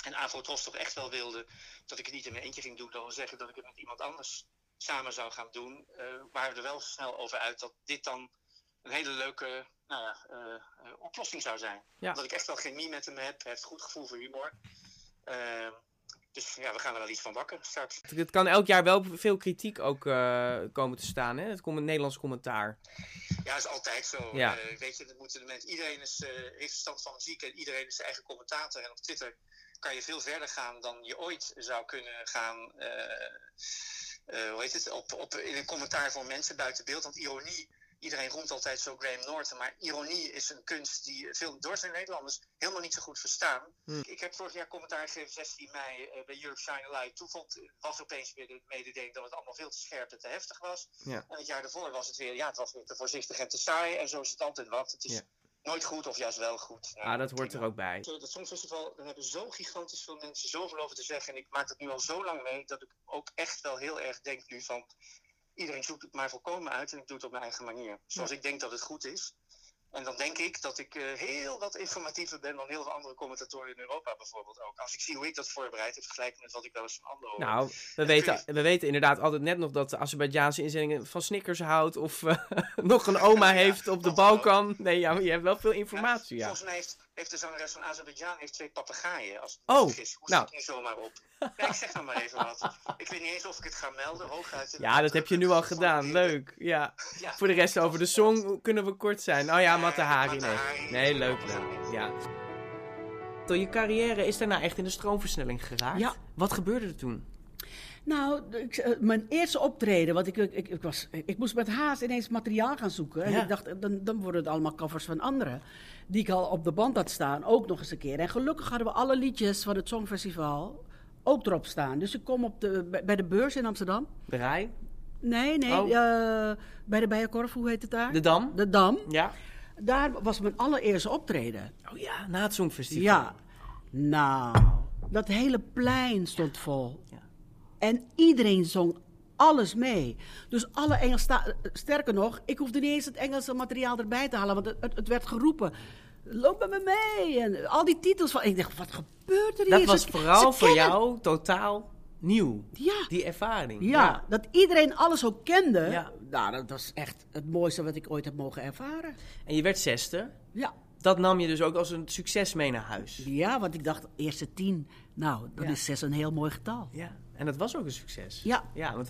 En Afrotros toch echt wel wilde dat ik het niet in mijn eentje ging doen. Dat wil zeggen dat ik het met iemand anders samen zou gaan doen. Waren we er wel snel over uit dat dit dan een hele leuke oplossing zou zijn. Ja. Dat ik echt wel chemie met hem heb. Hij heeft een goed gevoel voor humor. Dus ja, we gaan er wel iets van bakken straks. Het kan elk jaar wel veel kritiek ook komen te staan, hè? Het Nederlands commentaar. Ja, dat is altijd zo. Ja. Weet je, dat moeten de mensen, iedereen heeft verstand van muziek en iedereen is zijn eigen commentator. En op Twitter kan je veel verder gaan dan je ooit zou kunnen gaan. In een commentaar voor mensen buiten beeld. Want ironie, iedereen roemt altijd zo Graham Norton, maar ironie is een kunst die veel door zijn Nederlanders helemaal niet zo goed verstaan. Ik heb vorig jaar commentaar gegeven 16 mei bij Europe Shine a Light. Toen was opeens weer de mededeling dat het allemaal veel te scherp en te heftig was. Ja. En het jaar daarvoor was het weer, het was weer te voorzichtig en te saai. En zo is het altijd wat. Het is nooit goed of juist wel goed. Dat hoort er ook bij. Dat Songfestival, daar hebben zo gigantisch veel mensen zoveel over te zeggen. En ik maak het nu al zo lang mee dat ik ook echt wel heel erg denk nu van... Iedereen zoekt het maar volkomen uit en ik doe het op mijn eigen manier. Zoals ik denk dat het goed is. En dan denk ik dat ik heel wat informatiever ben dan heel veel andere commentatoren in Europa bijvoorbeeld ook. Als ik zie hoe ik dat voorbereid heb, vergelijking met wat ik wel eens van anderen hoor. Nou, we weten inderdaad altijd net nog dat de Azerbeidzjaanse inzendingen van Snickers houdt of nog een oma heeft op de Balkan. Nee, ja, je hebt wel veel informatie. Ja. Volgens mij heeft de zangeres van Azerbeidzjan twee papegaaien. Als het niet vergis. Hoe zit ik nu zomaar op? Ja, ik zeg dan maar even wat. Ik weet niet eens of ik het ga melden. Hooguit. Ja, dat heb je nu al gedaan. Leuk. Ja. Voor de rest over de song kunnen we kort zijn. Oh ja, Mata Hari. Nee, leuk. Ja. Je carrière is daarna echt in de stroomversnelling geraakt. Ja. Wat gebeurde er toen? Nou, mijn eerste optreden, want ik moest met haast ineens materiaal gaan zoeken. En ik dacht, dan worden het allemaal covers van anderen. Die ik al op de band had staan, ook nog eens een keer. En gelukkig hadden we alle liedjes van het Songfestival ook erop staan. Dus ik kom bij de beurs in Amsterdam. De Rij? Nee. Bij de Bijenkorf, hoe heet het daar? De Dam? De Dam. Ja. Daar was mijn allereerste optreden. Oh ja, na het Songfestival. Ja. Nou, dat hele plein stond vol. Ja. En iedereen zong alles mee. Dus alle Engels... Sterker nog, ik hoefde niet eens het Engelse materiaal erbij te halen, want het werd geroepen. Loop met me mee. En al die titels van... Ik dacht, wat gebeurt er hier? Dat was vooral voor jou totaal nieuw. Ja. Die ervaring. Ja, dat iedereen alles ook kende. Ja. Nou, dat was echt het mooiste wat ik ooit heb mogen ervaren. En je werd 60. Ja. Dat nam je dus ook als een succes mee naar huis. Ja, want ik dacht, eerste 10. Nou, dan is 6 een heel mooi getal. Ja. En dat was ook een succes. Ja. Ja, want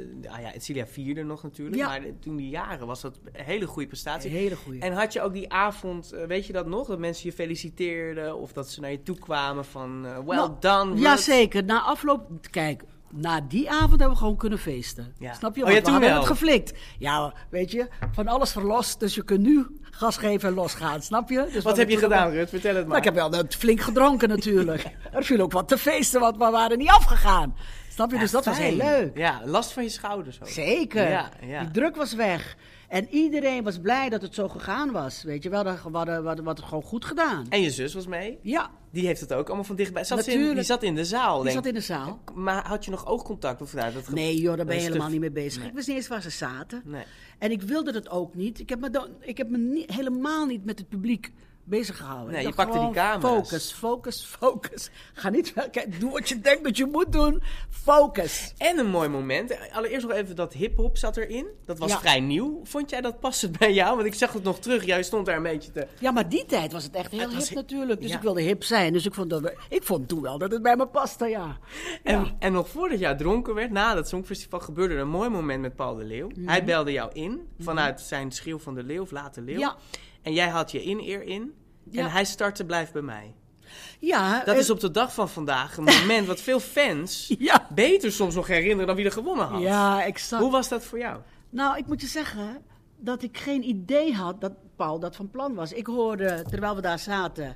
Celia vierde nog natuurlijk. Ja. Maar toen die jaren was dat een hele goede prestatie. Een hele goede. En had je ook die avond, weet je dat nog? Dat mensen je feliciteerden of dat ze naar je toe kwamen van well done. Ruth. Jazeker. Na afloop, kijk, na die avond hebben we gewoon kunnen feesten. Ja. Snap je? Want we hadden het geflikt. Ja, weet je, van alles verlost. Dus je kunt nu gas geven en losgaan. Snap je? Dus wat heb je gedaan, Ruud? Vertel het maar. Nou, ik heb wel flink gedronken natuurlijk. Er viel ook wat te feesten, want we waren niet afgegaan. Snap je? Dus dat was heel leuk. Ja, last van je schouders ook. Zeker. Ja. Die druk was weg. En iedereen was blij dat het zo gegaan was. Weet je wel, we hadden het gewoon goed gedaan. En je zus was mee? Ja. Die heeft het ook allemaal van dichtbij. Die zat in de zaal, Die zat in de zaal. Maar had je nog oogcontact? Of nee joh, daar ben je helemaal niet mee bezig. Nee. Ik wist niet eens waar ze zaten. Nee. En ik wilde het ook niet. Ik heb me helemaal niet met het publiek bezig gehouden. Nee, je pakte die camera's. Focus. Ga niet... Kijk, doe wat je denkt dat je moet doen. Focus. En een mooi moment. Allereerst nog even dat hip-hop zat erin. Dat was vrij nieuw. Vond jij dat passend bij jou? Want ik zag het nog terug. Jij stond daar een beetje te... Ja, maar die tijd was het echt heel hip natuurlijk. Dus ik wilde hip zijn. Dus ik vond toen wel dat het bij me paste, ja. En nog voordat jij dronken werd, na dat Songfestival, gebeurde er een mooi moment met Paul de Leeuw. Mm-hmm. Hij belde jou in vanuit zijn Schreeuw van de Leeuw of Laat de Leeuw. Ja. En jij had je in-ear in. En hij startte Blijf bij mij. Ja. Dat is op de dag van vandaag een moment wat veel fans beter soms nog herinneren dan wie er gewonnen had. Ja, exact. Hoe was dat voor jou? Nou, ik moet je zeggen dat ik geen idee had dat Paul dat van plan was. Ik hoorde, terwijl we daar zaten,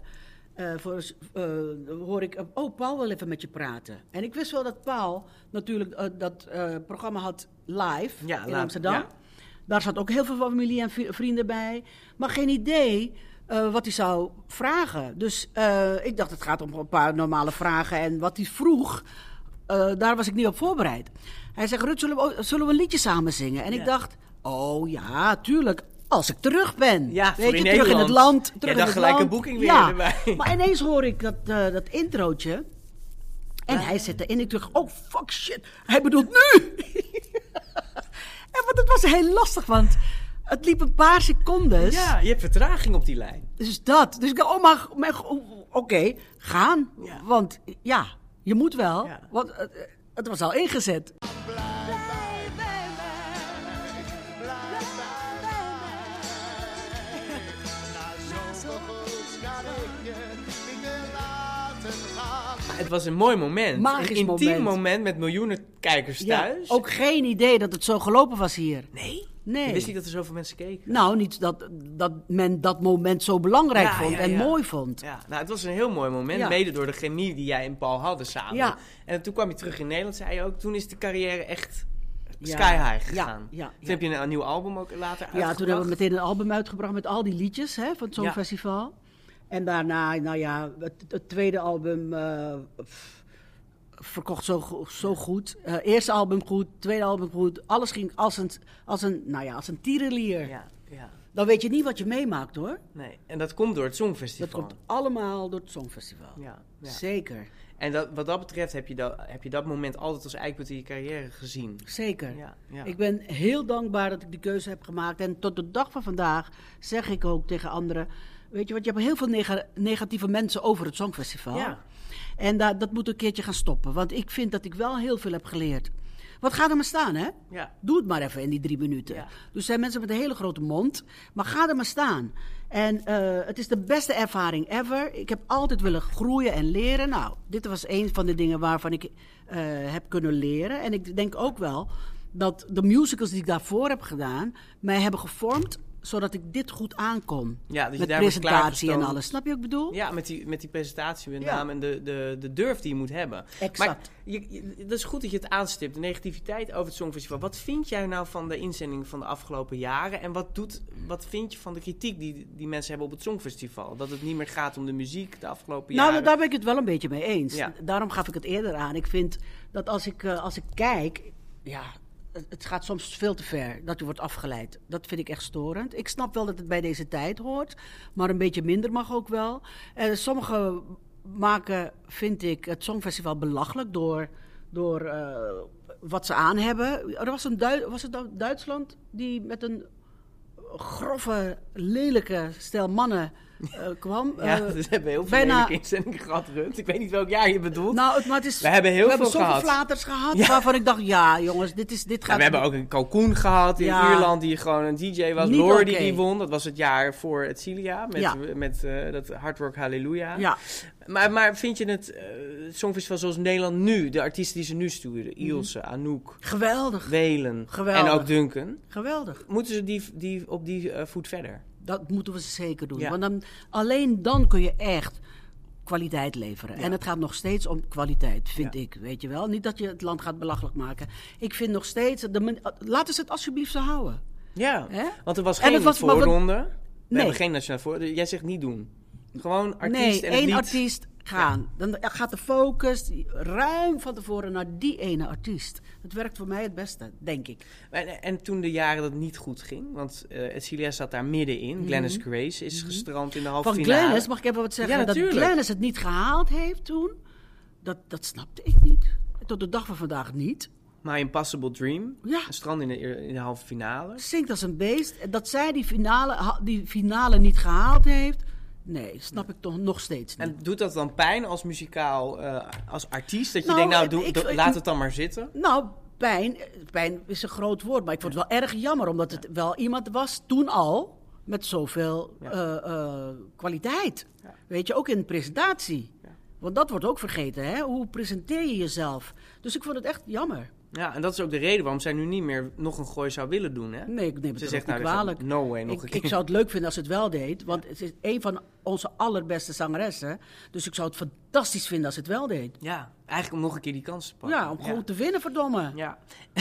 hoor ik... Paul wil even met je praten. En ik wist wel dat Paul natuurlijk dat programma had live in Amsterdam. Ja. Daar zat ook heel veel familie en vrienden bij. Maar geen idee wat hij zou vragen. Dus ik dacht, het gaat om een paar normale vragen. En wat hij vroeg, daar was ik niet op voorbereid. Hij zegt, Ruud, zullen we een liedje samen zingen? En ik dacht, oh ja, tuurlijk. Als ik terug ben. Ja, weet je, terug in het land. Jij dacht gelijk een boeking weer erbij. Maar ineens hoor ik dat introotje. En hij zit erin. Ik dacht, oh fuck shit, hij bedoelt nu. Want het was heel lastig, want het liep een paar secondes. Ja, je hebt vertraging op die lijn. Dus dat. Dus ik dacht, oké, gaan. Ja. Want ja, je moet wel. Ja. Want het was al ingezet. Het was een mooi moment. Magisch een intiem moment. moment met miljoenen kijkers thuis. Ook geen idee dat het zo gelopen was hier. Nee? Nee. Je wist niet dat er zoveel mensen keken? Nou, niet dat men dat moment zo belangrijk vond en mooi vond. Ja, nou, het was een heel mooi moment. Ja. Mede door de chemie die jij en Paul hadden samen. Ja. En toen kwam je terug in Nederland, zei je ook. Toen is de carrière echt Ja. sky high gegaan. Ja. Toen heb je een nieuw album ook later uitgebracht. Ja, toen hebben we meteen een album uitgebracht met al die liedjes van het Songfestival. En daarna, nou ja, het tweede album verkocht zo goed. Eerste album goed, tweede album goed. Alles ging als een tierenlier. Ja, ja. Dan weet je niet wat je meemaakt, hoor. Nee, en dat komt door het Songfestival. Dat komt allemaal door het Songfestival. Ja, ja. Zeker. En wat dat betreft heb je dat moment altijd als eikpunt in je carrière gezien. Zeker. Ja, ja. Ik ben heel dankbaar dat ik die keuze heb gemaakt. En tot de dag van vandaag zeg ik ook tegen anderen... Weet je, want je hebt heel veel negatieve mensen over het Songfestival. Ja. En dat moet een keertje gaan stoppen. Want ik vind dat ik wel heel veel heb geleerd. Want ga er maar staan, hè? Ja. Doe het maar even in die 3 minuten. Ja. Dus er zijn mensen met een hele grote mond. Maar ga er maar staan. En het is de beste ervaring ever. Ik heb altijd willen groeien en leren. Nou, dit was een van de dingen waarvan ik heb kunnen leren. En ik denk ook wel dat de musicals die ik daarvoor heb gedaan... mij hebben gevormd zodat ik dit goed aankom. Ja, dat je met daar wordt presentatie en klaargestoomd. alles. Snap je wat ik bedoel? Ja, met die presentatie met Ja. name en de durf die je moet hebben. Exact. Maar dat is goed dat je het aanstipt, de negativiteit over het Songfestival. Wat vind jij nou van de inzending van de afgelopen jaren? En wat vind je van de kritiek die mensen hebben op het Songfestival? Dat het niet meer gaat om de muziek de afgelopen jaren? Nou, daar ben ik het wel een beetje mee eens. Ja. Daarom gaf ik het eerder aan. Ik vind dat als ik kijk... Ja, het gaat soms veel te ver dat je wordt afgeleid. Dat vind ik echt storend. Ik snap wel dat het bij deze tijd hoort, maar een beetje minder mag ook wel. Sommigen maken, vind ik, het Songfestival belachelijk door wat ze aan hebben. Er was het Duitsland die met een grove, lelijke stel mannen kwam. Ja, dus we hebben heel veel bijna lelijke inzendingen gehad, Rut. Ik weet niet welk jaar je bedoelt. Nou, maar het is, we hebben heel veel zoveel gehad. flaters gehad, Ja. waarvan ik dacht, ja jongens, dit gaat... Ja, we hebben ook een Kalkoen gehad in Ja. Ierland die gewoon een DJ was. Niet Lordi oké. die won. Dat was het jaar voor het Cilia Ja. met dat Hard Rock Hallelujah. Ja. Maar vind je het Songfestival zoals Nederland nu, de artiesten die ze nu sturen, Ilse, Anouk, Geweldig. Welen Geweldig. en ook Duncan, Geweldig. moeten ze op die voet verder? Dat moeten we zeker doen. Ja. Want alleen dan kun je echt kwaliteit leveren. Ja. En het gaat nog steeds om kwaliteit, vind Ja. ik. Weet je wel? Niet dat je het land gaat belachelijk maken. Ik vind nog steeds... laten ze het alsjeblieft zo houden. Ja, Hè? want er was En geen het was- maar voorronde. We Nee. hebben geen nationale voorronde. Jij zegt niet doen. Gewoon artiest Nee, en het één lied. artiest gaan. Dan gaat de focus ruim van tevoren naar die ene artiest. Dat werkt voor mij het beste, denk ik. En toen de jaren dat het niet goed ging, want Celia zat daar middenin. Glennis Grace is gestrand in de halve Van finale. Glennis, mag ik even wat zeggen? Ja, dat natuurlijk. Glennis het niet gehaald heeft toen, dat snapte ik niet. Tot de dag van vandaag niet. My Impossible Dream. Ja. Een strand in de halve finale. Zingt als een beest. Dat zij die finale niet gehaald heeft, nee, snap ik toch nog steeds niet. En doet dat dan pijn als muzikaal, als artiest? Dat je Nou, denkt, ik- laat het dan maar zitten? Nou, pijn is een groot woord, maar ik vond het wel erg jammer, omdat het wel iemand was toen al met zoveel kwaliteit. Ja. Weet je, ook in de presentatie. Want dat wordt ook vergeten, hè? Hoe presenteer je jezelf? Dus ik vond het echt jammer. Ja, en dat is ook de reden waarom zij nu niet meer nog een gooi zou willen doen, hè? Nee, ik neem het Ze er zegt ook niet nou, kwalijk. no way, nog een keer. Ik zou het leuk vinden als het wel deed, want het is een van onze allerbeste zangeressen. Dus ik zou het fantastisch vinden als het wel deed. Ja, eigenlijk om nog een keer die kans te pakken. Ja, om gewoon te winnen, verdomme. Ja.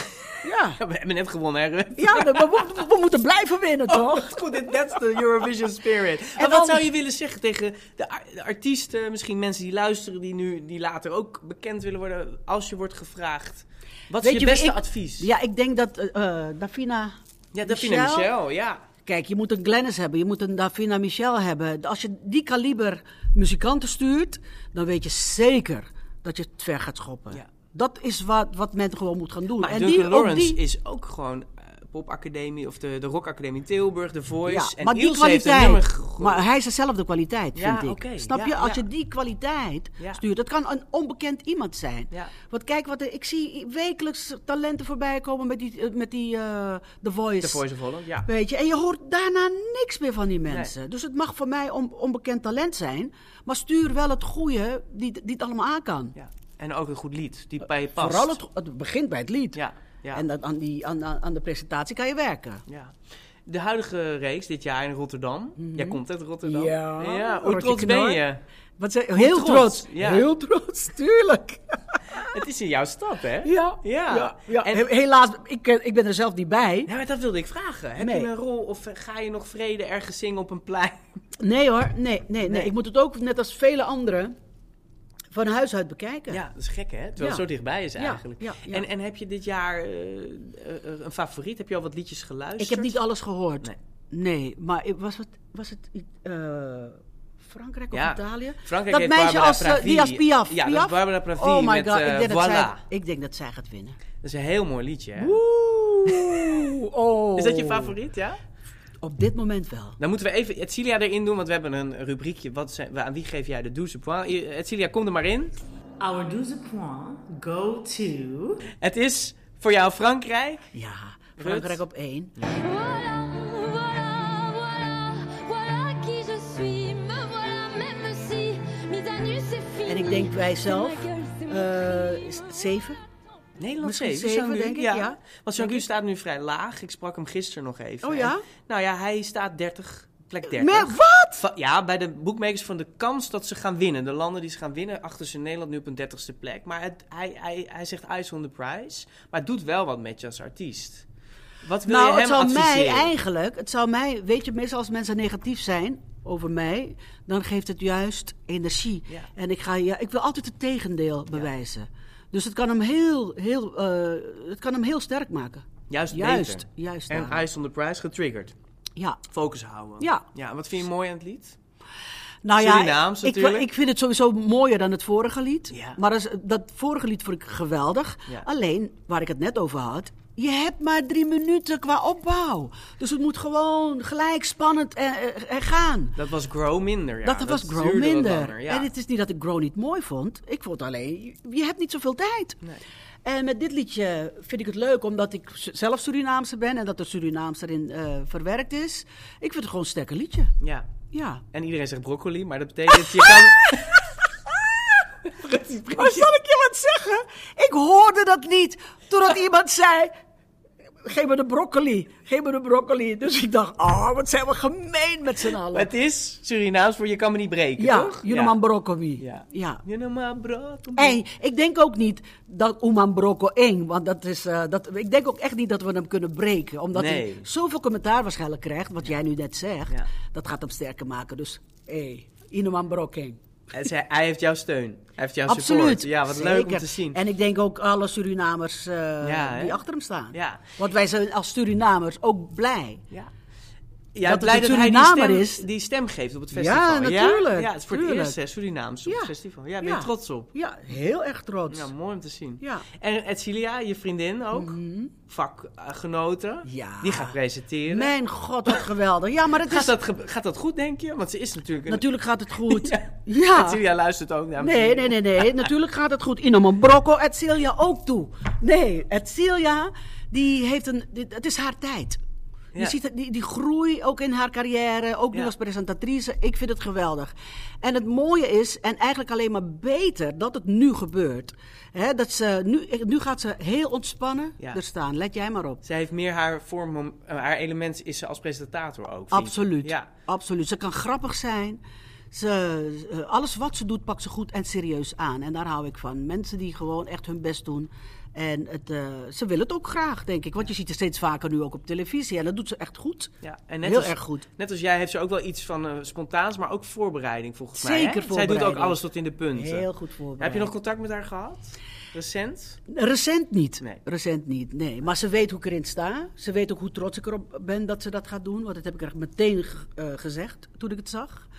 Ja. We hebben net gewonnen, hè, Rut? Ja, we moeten blijven winnen, toch? Goed, that's the Eurovision spirit. En En wat dan- zou je willen zeggen tegen de artiesten, misschien mensen die luisteren, die later ook bekend willen worden, als je wordt gevraagd? Wat is Weet je je, beste ik- advies? Ja, ik denk dat Davina... Ja, Davina Michel, ja. Kijk, je moet een Glennis hebben, je moet een Davina Michel hebben. Als je die kaliber muzikanten stuurt, dan weet je zeker dat je het ver gaat schoppen. Ja. Dat is wat men gewoon moet gaan doen. Maar en Duncan Lawrence is ook gewoon popacademie of de rockacademie Tilburg, The Voice. Ja, en maar die Ilse heeft een kwaliteit, nummer maar hij is dezelfde kwaliteit, vind ik. oké. Snap je? Ja, Als ja. je die kwaliteit Ja. stuurt, dat kan een onbekend iemand zijn. Ja. Want kijk, ik zie wekelijks talenten voorbij komen met die The Voice. The Voice of Holland, ja. Weet je, en je hoort daarna niks meer van die mensen. Nee. Dus het mag voor mij onbekend talent zijn, maar stuur wel het goede die het allemaal aan kan. Ja. En ook een goed lied, die bij je past. Vooral het begint bij het lied. Ja. Ja. En aan de presentatie kan je werken. Ja. De huidige reeks dit jaar in Rotterdam. Jij komt uit Rotterdam. Ja. Hoe trots ben je? Wat zei, heel trots. Ja. Heel trots, tuurlijk. Het is in jouw stad, hè? Ja. En, helaas, ik ben er zelf niet bij. Ja, maar dat wilde ik vragen. Heb je een rol of ga je nog Vrede ergens zingen op een plein? Nee hoor, nee. Ik moet het ook, net als vele anderen, van huis uit bekijken. Ja, dat is gek, hè? Terwijl het zo dichtbij is eigenlijk. Ja. En heb je dit jaar een favoriet? Heb je al wat liedjes geluisterd? Ik heb niet alles gehoord. Nee, maar was het Frankrijk of Italië? Frankrijk dat meisje als Piaf. Ja, dat is Barbara Pravi oh my met God, ik denk dat zij gaat winnen. Dat is een heel mooi liedje, hè? Oh. Is dat je favoriet, ja? Op dit moment wel. Dan moeten we even Edcilia erin doen, want we hebben een rubriekje. Aan wie geef jij de 12 points? Edcilia, kom er maar in. Our 12 points go to... Het is voor jou Frankrijk. Ja, Frankrijk op 1. Ja. En ik denk bij zelf 7. Nederland 7, denk ik, ja. Want Jean-Guy staat nu vrij laag. Ik sprak hem gisteren nog even. Oh ja? Nou ja, hij staat plek 30. Maar wat? Ja, bij de bookmakers van de kans dat ze gaan winnen. De landen die ze gaan winnen, achter ze Nederland nu op een 30ste plek. Maar hij zegt ice on the prize. Maar het doet wel wat met je als artiest. Wat wil je hem adviseren? Het zou mij, weet je, meestal als mensen negatief zijn over mij, dan geeft het juist energie. Ja. En ik wil altijd het tegendeel bewijzen. Dus het kan hem heel sterk maken. Juist. En ice on the prize getriggerd. Ja. Focus houden. Ja. Wat vind je mooi aan het lied? Nou Surinaams, ja, natuurlijk. Ik vind het sowieso mooier dan het vorige lied. Ja. Maar dat vorige lied vond ik geweldig. Ja. Alleen, waar ik het net over had, je hebt maar 3 minuten qua opbouw. Dus het moet gewoon gelijk spannend gaan. Dat was Grow minder. Ja. Dat was Grow minder. Langer, ja. En het is niet dat ik Grow niet mooi vond. Ik vond alleen, je hebt niet zoveel tijd. Nee. En met dit liedje vind ik het leuk, omdat ik zelf Surinaamse ben en dat er Surinaams erin verwerkt is. Ik vind het gewoon een sterker liedje. Ja. En iedereen zegt broccoli, maar dat betekent je kan... Maar zal ik je wat zeggen? Ik hoorde dat niet totdat iemand zei... Geef me de broccoli. Dus ik dacht, wat zijn we gemeen met z'n allen. Het is Surinaams voor je kan me niet breken, toch? Ja, Uman broccoli. Ja. Uman broccoli. Hey, ik denk ook niet dat Uman brocco eng, want dat is, ik denk ook echt niet dat we hem kunnen breken. Omdat hij zoveel commentaar waarschijnlijk krijgt, wat jij nu net zegt. Ja. Dat gaat hem sterker maken. Dus, Uman brocco eng. Hij heeft jouw steun. Hij heeft jouw Absoluut. support. Ja, wat leuk om te zien. En ik denk ook alle Surinamers die achter hem staan. Ja. Want wij zijn als Surinamers ook blij. Ja, blij dat hij die stem geeft op het festival. Ja, natuurlijk. Ja, het is voor het eerst Surinaams op het festival. Ja, ben je trots op? Ja, heel erg trots. Ja, mooi om te zien. Ja. En Edcilia, je vriendin ook, vakgenoten, die gaat presenteren. Mijn god, wat geweldig. Ja, maar gaat dat goed, denk je? Want ze is natuurlijk... Natuurlijk gaat het goed. Ja. Edcilia luistert ook naar me. Nee. Natuurlijk gaat het goed. Inom Brocco, Edcilia ook toe. Nee, Edcilia, het is haar tijd. Ja. Je ziet die groei ook in haar carrière, ook nu als presentatrice. Ik vind het geweldig. En het mooie is, en eigenlijk alleen maar beter, dat het nu gebeurt. Dat ze nu gaat ze heel ontspannen er staan. Let jij maar op. Zij heeft meer haar vorm, haar element is ze als presentator ook. Absoluut. Ja. Absoluut. Ze kan grappig zijn. Alles wat ze doet, pakt ze goed en serieus aan. En daar hou ik van. Mensen die gewoon echt hun best doen. En ze willen het ook graag, denk ik. Want je ziet het steeds vaker nu ook op televisie. En dat doet ze echt goed. Ja, en erg goed. Net als jij heeft ze ook wel iets van spontaans, maar ook voorbereiding volgens mij. Zeker voorbereiding. Zij doet ook alles tot in de punten. Heel goed voorbereid. Heb je nog contact met haar gehad? Recent? Recent niet, nee. Maar ze weet hoe ik erin sta. Ze weet ook hoe trots ik erop ben dat ze dat gaat doen. Want dat heb ik er meteen gezegd toen ik het zag.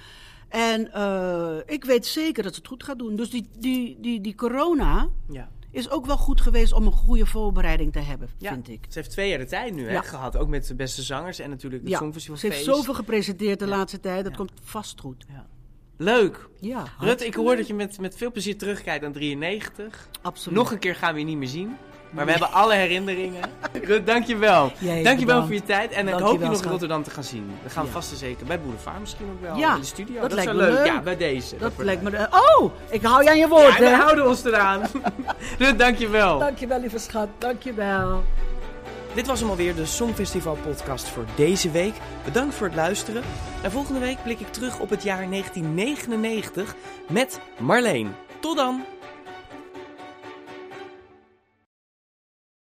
En ik weet zeker dat ze het goed gaat doen. Dus die corona is ook wel goed geweest om een goede voorbereiding te hebben, vind ik. Ze heeft 2 jaar de tijd nu gehad. Ook met de beste zangers en natuurlijk het Songfestivalfeest. Ze heeft zoveel gepresenteerd de laatste tijd. Dat komt vast goed. Ja. Leuk. Ja, Rut, ik hoor dat je met veel plezier terugkijkt aan 93. Absoluut. Nog een keer gaan we je niet meer zien. Maar we hebben alle herinneringen. Rut, dankjewel. Dankjewel voor je tijd. En ik hoop je nog in Rotterdam te gaan zien. Dat gaan we vast en zeker. Bij Boulevard misschien ook wel. Ja, in de studio. Dat lijkt is me leuk. leuk. Ja, bij deze. Dat lijkt me... ik hou je aan je woord. Ja, we houden ons eraan. Rut, dankjewel. Dankjewel, lieve schat. Dankjewel. Dit was hem alweer, de Songfestival podcast voor deze week. Bedankt voor het luisteren. En volgende week blik ik terug op het jaar 1999 met Marleen. Tot dan!